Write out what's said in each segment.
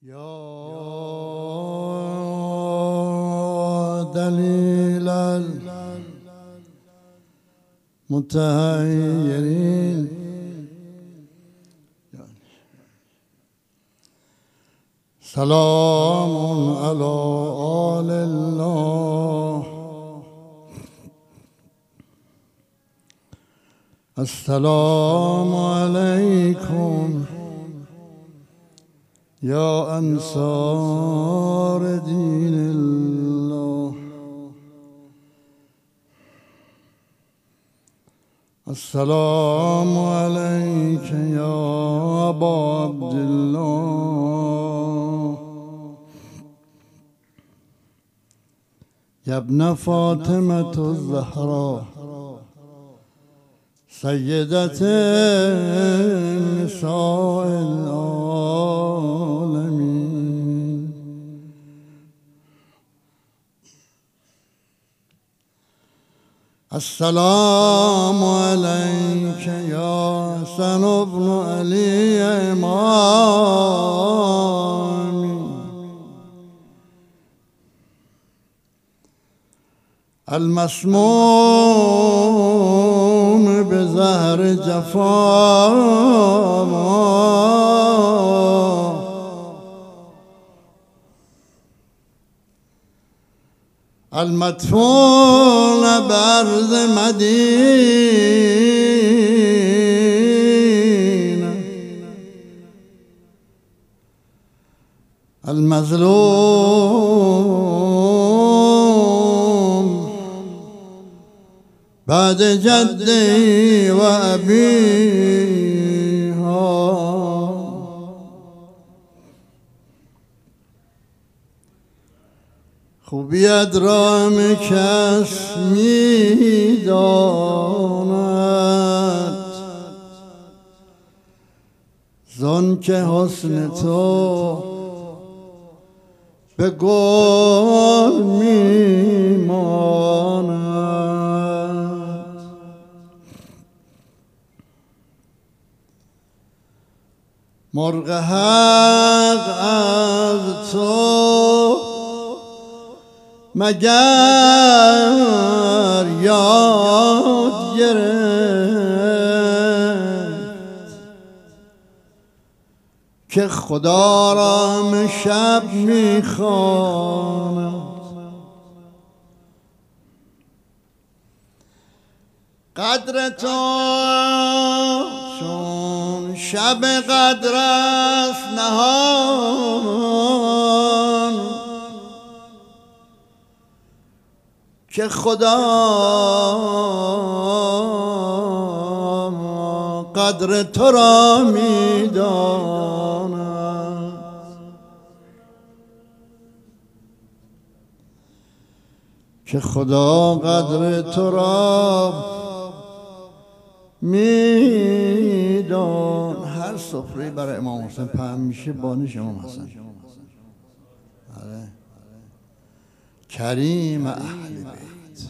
یا دلیل المتحیرین سلام علی آل الله السلام علیکم یا انصار دین الله السلام علیک یا ابا عبدالله یا ابن فاطمة الزهراء سیدت نساء العالمین السلام علیک یا حسن ابن علی امامی المسموم بزهر جفا المدفون برز مدینه المظلوم بعد جدی و ابیها خوبیت را کس می داند زان که حسن تو به گل می ماند مرغ حق از تو مگر یاد گرفت که خدا را شب میخواند قدر تو چون شب قدر است نهان که خدا قدر تو را میداند که خدا قدر تو را میداند. هر سفره برای امام حسین پهن میشه بانش امام حسین کریم اهل بیت.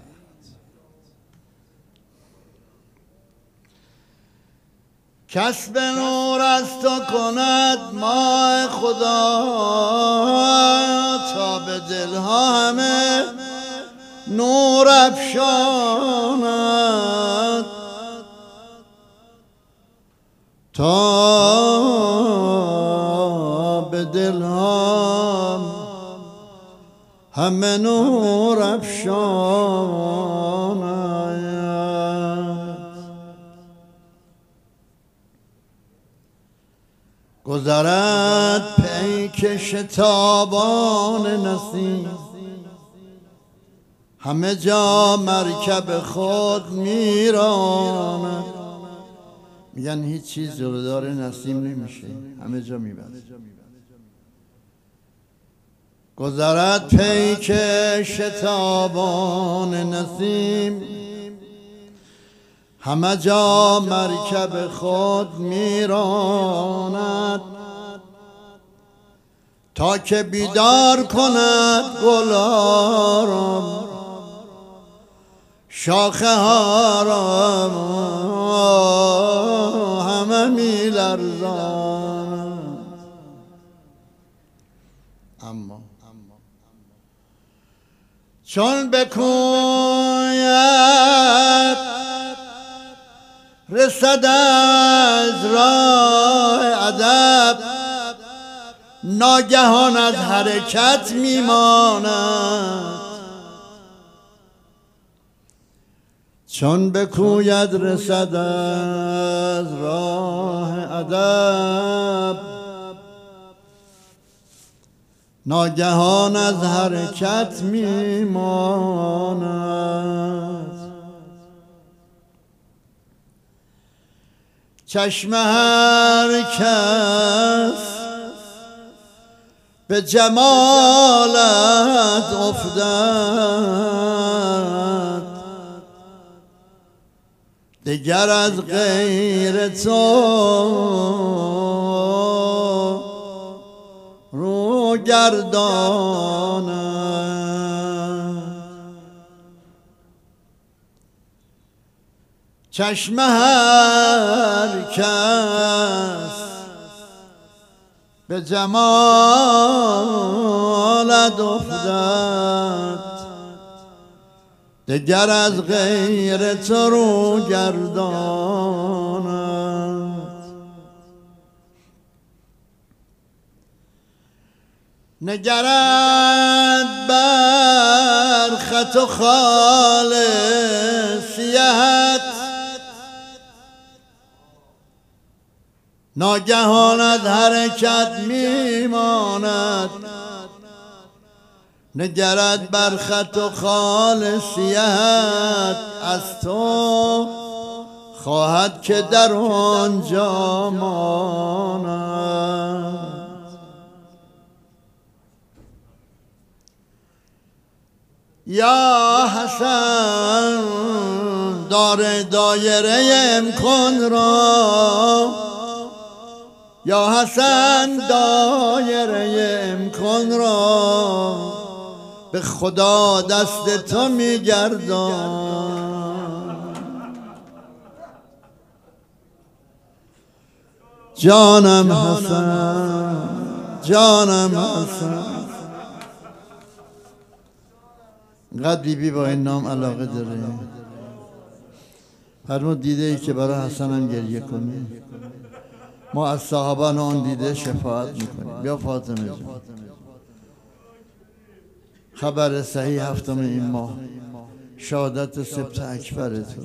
کس به نور از تو کند ماه خدا تا به دلها همه نور افشاند تا به دلها همه نور افشاند. گذرد پیک شتابان نسیم همه جا مرکب خود میراند. میگن هیچ چیز جلودار نسیم نمیشه، همه جا میبره. گذرد پیک شتابان نسیم همه جا مرکب خود میراند تا که بیدار کند گلارم شاخه ها را همه میلرزاند. چون بکوید رسد از راه ادب، ناگهان از حرکت میماند. چون بکوید رسد از راه ادب، ناگهان از حرکت میماند. چشم هر کس به جمالت افتد، دگر از غیر تو رو گرداند. چشم هر کس به جمالت افتد، دگر از غیر تو رو گرداند. نگرد بر خط و خال سیهت، ناگهان از حرکت میماند. نگرد بر خط و خال سیهت، از تو خواهد که در آنجا ماند. یا حسن دار دایره امکان را، یا حسن دایره امکان را، به خدا دست تو میگردان. جانم حسن، جانم حسن. اینقدر بیبی با این نام علاقه داره. فرمود دیده ای که برای حسن هم گریه کنی، ما از صاحبان آن دیده شفاعت میکنیم. بیا فاطمه جان، خبر صحیح هفتم این ماه شهادت سبت اکبر تو.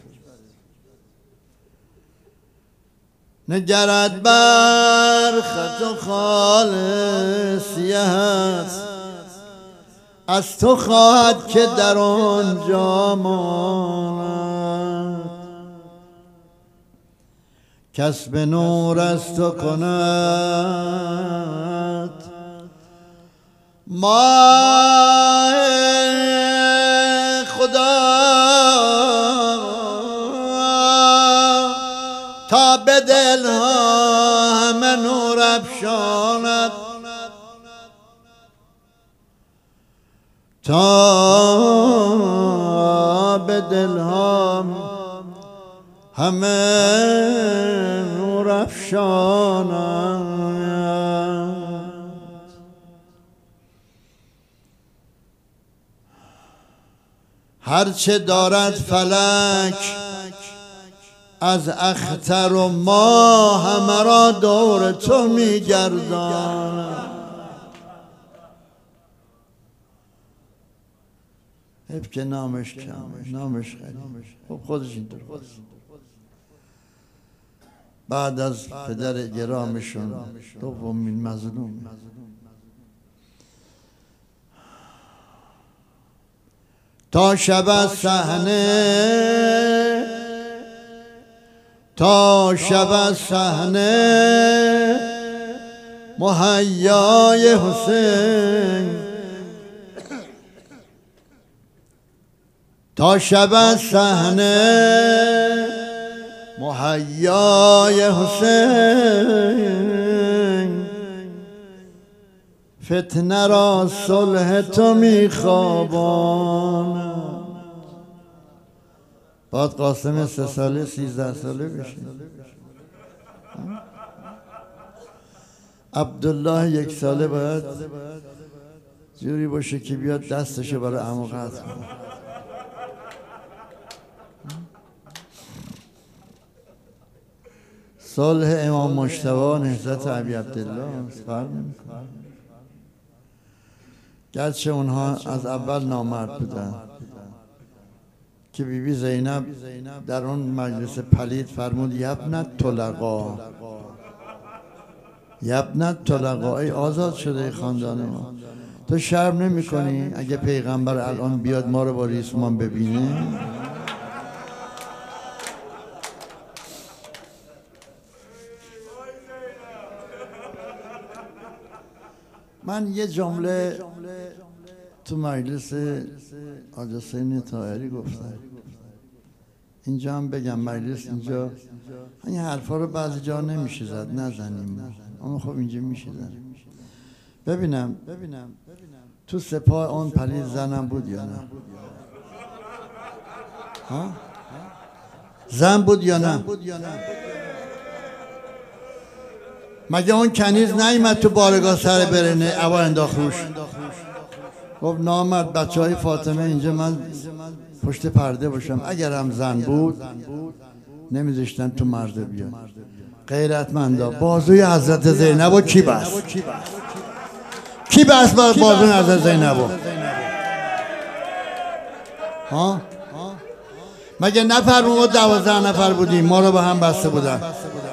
نگرد بر خط و خال سیهت، از تو خواهد که در آنجا ماند. کسب نور از تو کند ماه خدا، تا به دلها همه نور افشاند. تا به دلها همه نور افشاند. هرچه دارد فلک از اختر و ماه، همه را دور تو میگرداند. حیف که نامش کمه، نامش خیلی. خب خودش اینطور بعد از پدر گرامشون دومین مظلوم. تا شب از صحنه، تا شب از صحنه مهیای حسین، تا شب از صحنه مهیای حسین، فتنه را صلح تو میخواباند. بعد قاسم 3 ساله 13 ساله بشه. عبدالله 1 ساله باید جوری باشه که بیاد دستشو برای عمو قطع کنه. صلح امام مجتبی نهضت ابی عبدالله فرق نمی‌کنه. گرچه اونها از اول نامرد بودن که بیبی زینب در اون مجلس پلید فرمود یبنت طلقا، یبنت طلقا، ای آزاد شده خاندان ما، تو شرم نمی کنی اگه پیغمبر الان بیاد ما رو با ریسمان ببینه؟ من یه جمله تو مجلس حاج حسین طاهری گفتم، اینجا هم بگم، مجلس اینجا این حرفا رو بعضی جا نمیشه زد، نزنیم، اما خب اینجا میشه زد. ببینم تو سپاه اون پلید زنم بود یا نه؟ ها؟ زن بود یا نه؟ مگه اون کنیز نیامد تو بارگاه سر برنه اوا انداخت روش؟ گفت نامرد، بچه های فاطمه اینجا من پشت پرده باشم. اگرم زن بود نمیذاشتن تو مرده بیاد. غیرتمندا بازوی حضرت زینبو کی بست؟ کی بست بازوی حضرت زینبو؟ ها؟ مگه نفرمون ما 12 نفر بودیم، ما رو به هم بسته بودن.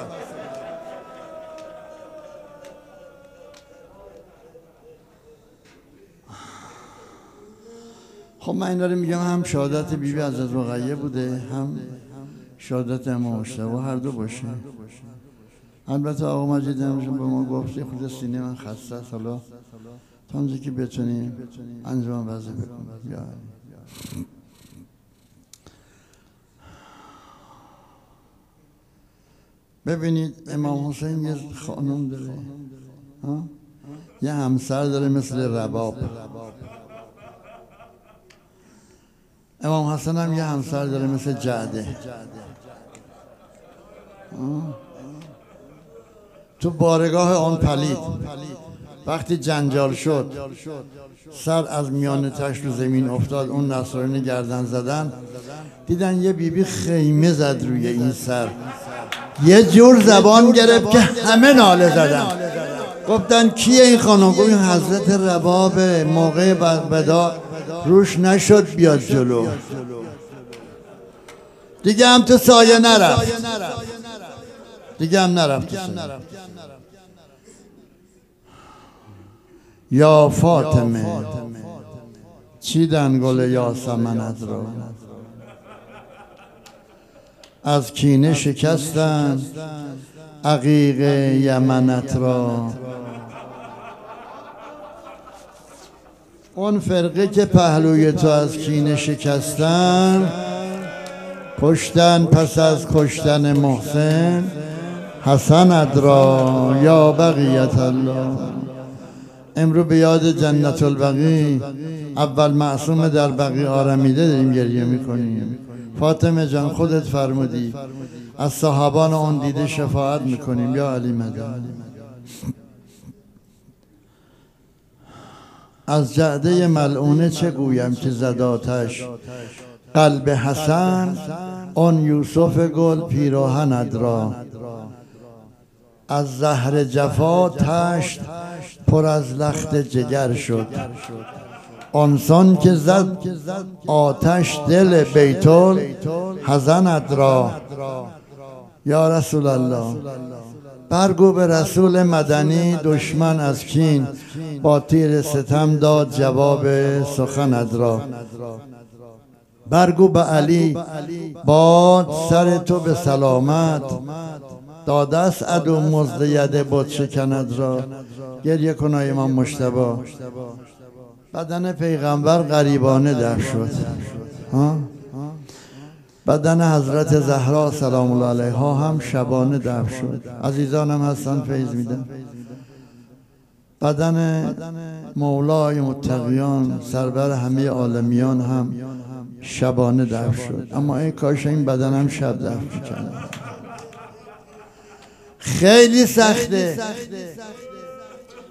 خب من این داره میگم، هم شهادت بیبی حضرت رقیه بوده، هم شهادت امام مجتبی، هر دو باشه. البته آقا مجید امروز به ما گفت خود سینه من خسته است، حالا تا اونجا که بتونیم انجام وظیفه بکنیم. ببینید امام حسین یه خانم داره، یه همسر داره مثل رباب. امام حسن هم یه همسر داره مثل جعده. تو بارگاه آن پلید وقتی جنجال شد، سر از میان تشت رو زمین افتاد، اون نصرانی گردن زدن، دیدن یه بیبی خیمه زد روی این سر، یه جور زبان گرفت که همه ناله زدن. گفتن کیه این خانم؟ گفت این حضرت ربابه، موقع وداع روش نشد بیاد جلو، دیگه هم تو سایه نرفت، دیگه هم نرفت تو سایه. یا فاطمه چیدن گل یاسمنت را، از کینه شکستن عقیق یمنت را. اون فرقه که پهلوی تو از کینه شکستن، کشتن پس از کشتن محسن حسنت را یا بقیت الله. امرو به یاد جنت البقیع اول معصوم در بقیع آرمیده داریم گریه میکنیم. فاطمه جان خودت فرمودی از صحابان اون دیده شفاعت میکنیم یا علی مدد. از جعده ملعونه چه گویم که زد آتش، قلب حسن آن یوسف گل پیراهنت را. از زهر جفا تشت پر از لخت جگر شد، آنسان که زد آتش دل بیتول حزنت را. یا رسول الله برگو به رسول مدنی، دشمن از کین با تیر ستم داد جواب سخنت را. برگو به علی باد سر تو به سلامت، داده است عدو مزد ید بت شکند را. گریه کن امام مجتبی. بدن پیغمبر غریبانه دفن شد، بدن حضرت زهرا سلام الله علیها هم شبانه دفن شد. عزیزانم هستن فیض میدن. بدن مولای متقیان سرور همه عالمیان هم شبانه دفن شد. اما ای کاش این بدن هم شب دفن می‌کرد. خیلی سخته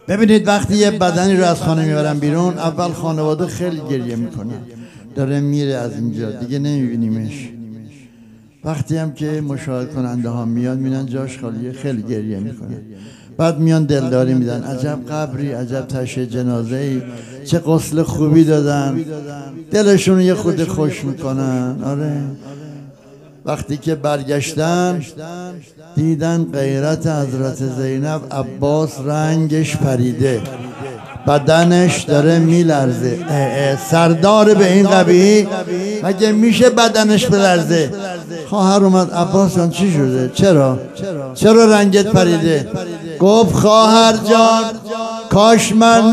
ببینید وقتی یه بدنی رو از خانه میبرن بیرون، اول خانواده خیلی گریه میکنن، داره میره از اینجا دیگه نمیبینیمش. وقتی هم که مشاهده کننده ها میان میبینن جاش خالیه، خیلی گریه میکنن. بعد میان دلداری میدن، عجب قبری، عجب تشییع جنازه ای، چه غسل خوبی دادن، دلشون یه خود خوش میکنن. آره وقتی که برگشتن دیدن غیرت حضرت زینب عباس رنگش پریده، بدنش داره میلرزه. سردار به این قبیل مگه میشه بدنش بلرزه؟ خواهر اومد، عباس جان چی شده؟ چرا رنگت پریده؟ گفت خواهر جان کاش من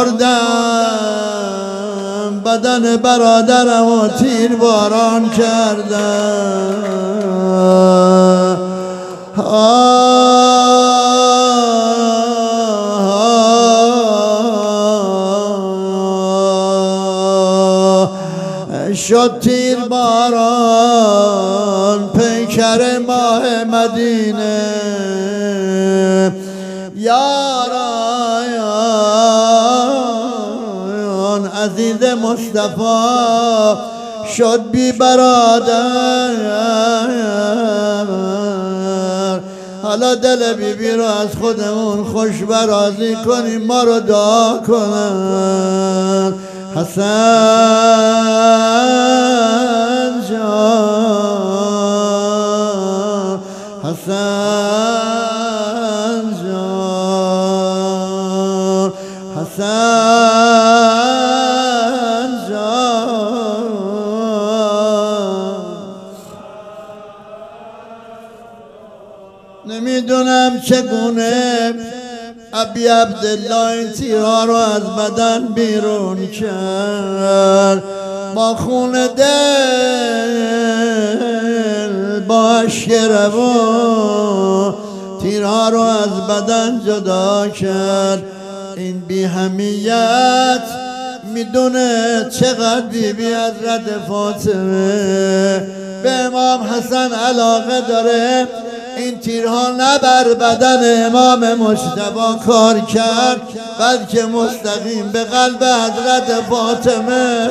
میمردم، بدن برادرم و تیر باران کردم. شد تیر باران پیکر ماه مدینه، یاران عزیز مصطفی شد بی برادر. حالا دل بیبی رو از خودمون خوش برازی کنیم، ما رو دعا کنن. حسن جان، حسن جان، حسن جان. نمیدونم چگونه ابی عبدالله این تیرها رو از بدن بیرون کرد، با خون دل با اشک روان تیرها رو از بدن جدا کرد. این بی همیت میدونه چقدر بیبی حضرت فاطمه به امام حسن علاقه داره. این تیرها نه بر بدن امام مجتبی کار کرد، بلکه مستقیم به قلب حضرت فاطمه.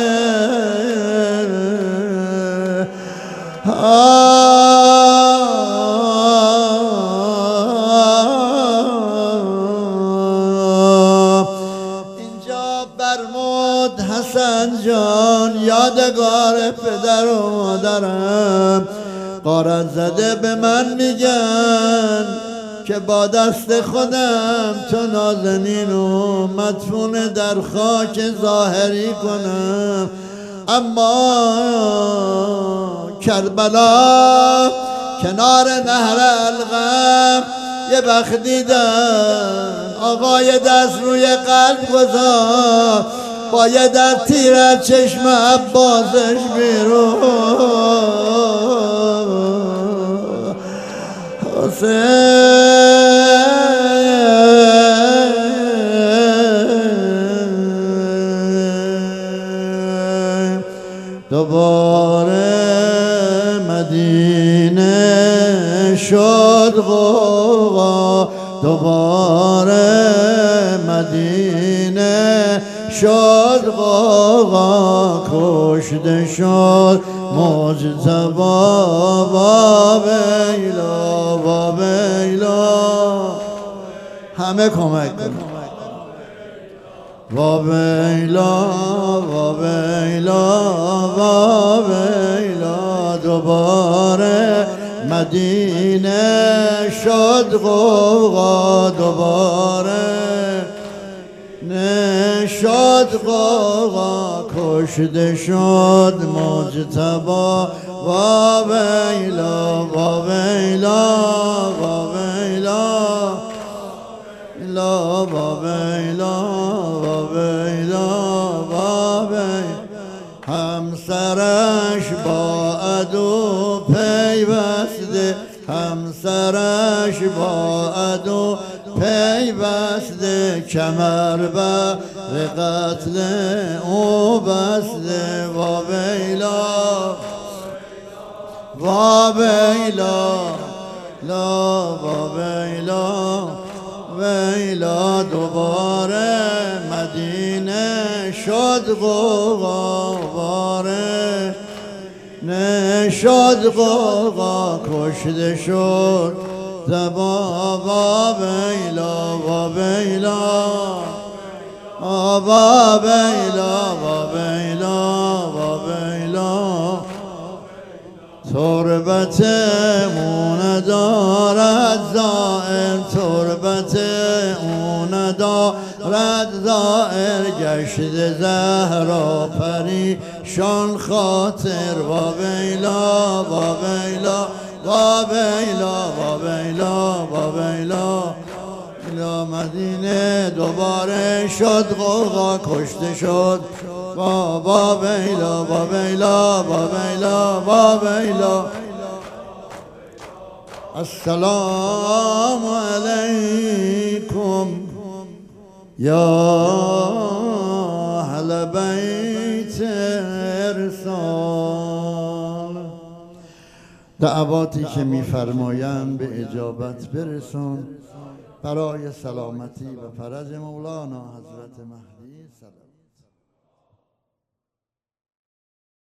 اینجا برمود حسن جان یادگار پدر و مادرم، غارت زده به من میگن که با دست خودم تو نازنین و مدفون در خاک ظاهری کنم. اما کربلا کنار نهر الغم یه وقت دیدم آقای دست روی قلب گذاشت، باید در تیر از چشم عباسش بیرون. حسین دوباره مدینه شد غوغا، دوباره مدینه شد غوغا، کشته شد مجتبی با بیلا با بیلا. همه کمک کن. با بیلا با بیلا با بیلا، دوباره مدینه شد غوغا، دوباره نشد غوغا، کشته شد مجتبی با بیلا با بیلا با بیلا لا با بیلا با بیلا با بیلا. همسرش با عدو پیوسته، همسرش با عدو پیوسته، کمر بر قتل او بسته. با بیلا با بیلا لا با بیلا ویلا دوباره مدینه شد غوغاواره نشد غوغا کشته شد زبابا ویلا و ویلا آبا ویلا و ویلا و ویلا تربتمون دارد زائر تربتمون دارد زائر گشت زهرا پریشان خاطر و ویلا و ویلا و ویلا و ویلا و ویلا یا مدینه دوباره شد غوغا کشته شد با ویلا با ویلا با ویلا با ویلا السلام علیکم یا اهل بیت ارسال. دعواتی که می‌فرمایند به اجابت برسون برای سلامتی و فرج مولانا حضرت مهدی سلام.